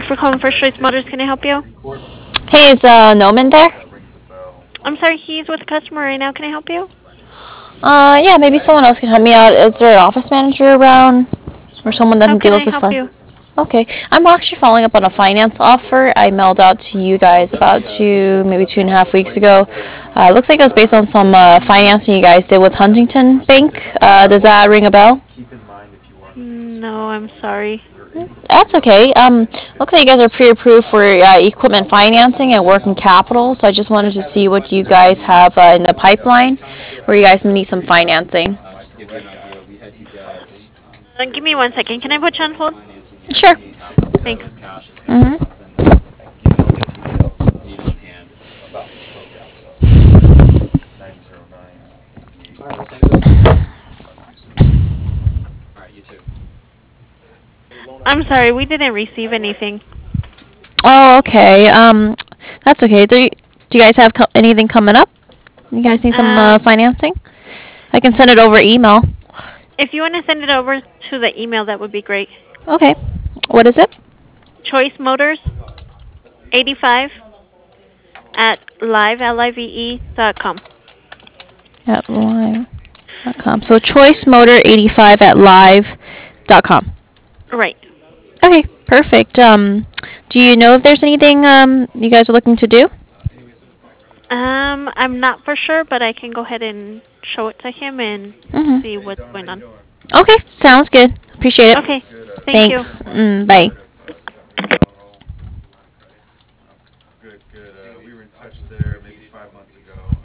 for calling First Choice Motors. Can I help you? Hey, is Noman there? I'm sorry, he's with a customer right now. Can I help you? Yeah, maybe someone else can help me out. Is there an office manager around, or someone How that can deals I with help fun? you? Okay, I'm actually following up on a finance offer I mailed out to you guys about maybe 2.5 weeks ago. Looks like it was based on some financing you guys did with Huntington Bank. Does that ring a bell? No, I'm sorry. That's okay. Looks like you guys are pre-approved for equipment financing and working capital. So I just wanted to see what you guys have in the pipeline, where you guys need some financing. Give me 1 second. Can I put you on hold? Sure. Thanks. Mm-hmm. I'm sorry, we didn't receive anything. Oh, okay. That's okay. Do you guys have anything coming up? You guys need some Um, financing? I can send it over email. if you want to send it over to the email, that would be great. Okay. What is it? Choice Motors 85 at live.com. At live.com. So choicemotor85 at live.com. Right. Okay, perfect. Do you know if there's anything you guys are looking to do? I'm not for sure, but I can go ahead and show it to him and Mm-hmm. see what's going on. Okay, sounds good. Appreciate it. Okay. Thank you. Thanks. Bye.